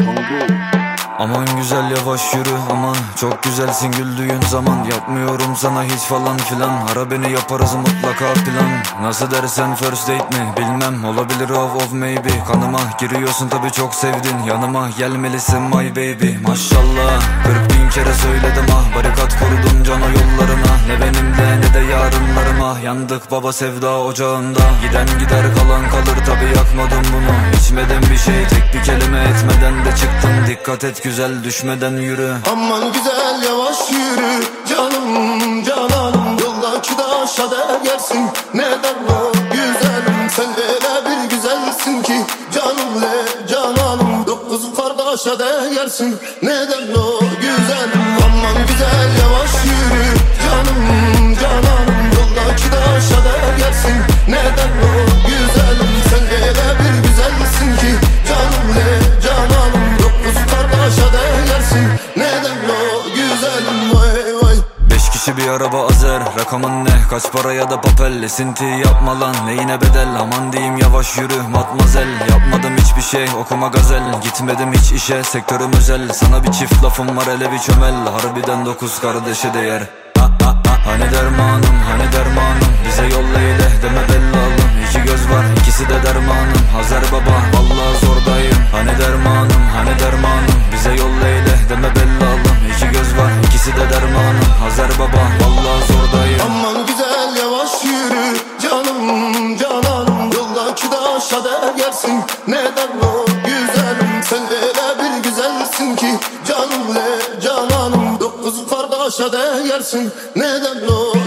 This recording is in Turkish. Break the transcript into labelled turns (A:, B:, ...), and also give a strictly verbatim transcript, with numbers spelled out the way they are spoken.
A: Aman güzel yavaş yürü aman, çok güzelsin güldüğün zaman. Yapmıyorum sana hiç falan filan, ara beni yaparız mutlaka plan. Nasıl dersen first date mi bilmem, olabilir of of maybe. Kanıma giriyorsun tabi çok sevdin, yanıma gelmelisin my baby. Maşallah kırk bin kere söyledim ah, barikat kurdum cana yollarına. Ne benimle ne de yarınlarıma, yandık baba sevda ocağında. Giden gider kalan kalır tabi, yakmadım bunu. İçmeden bir şey, tek bir kelime etmeden de çıktım. Dikkat et güzel düşmeden yürü.
B: Aman güzel yavaş yürü canım cananım, yoldaki taşa değersin. Neden o güzelim, sen öyle bir güzelsin ki canım le cananım, dokuz kardeşe değersin. Neden o güzelim, aman güzel yavaş yürü canım cananım, yoldaki taşa değersin. Neden o güzelim, sen öyle bir güzelsin ki canım le cananım, dokuz kardeşe değersin. Neden o güzelim vay vay.
A: Beş kişi bir araba azer, rakamın ne kaç para ya da papel. Esinti yapma lan neyine bedel, aman diyeyim yavaş yürü matmazel. Yapmadım hiçbir şey okuma gazel, gitmedim hiç işe sektörüm özel. Sana bir çift lafım var hele bir çömel, harbiden dokuz kardeşe değer. Ha, ha, ha. Hani dermanım hani dermanım, bize yolla ile deme bellalım. İki göz var ikisi de dermanım, Hazer baba vallahi zordayım. Hani dermanım hani dermanım, bize yolla ile deme bellalım. İki göz var ikisi de dermanım, Hazer baba vallahi zordayım.
B: Aman güzel yavaş yürü canım cananım, yoldaki taşa değersin. Neden o güzelim, sen öyle bir güzelsin ki canım le cananım, dokuz kardeşe değersin. Neden o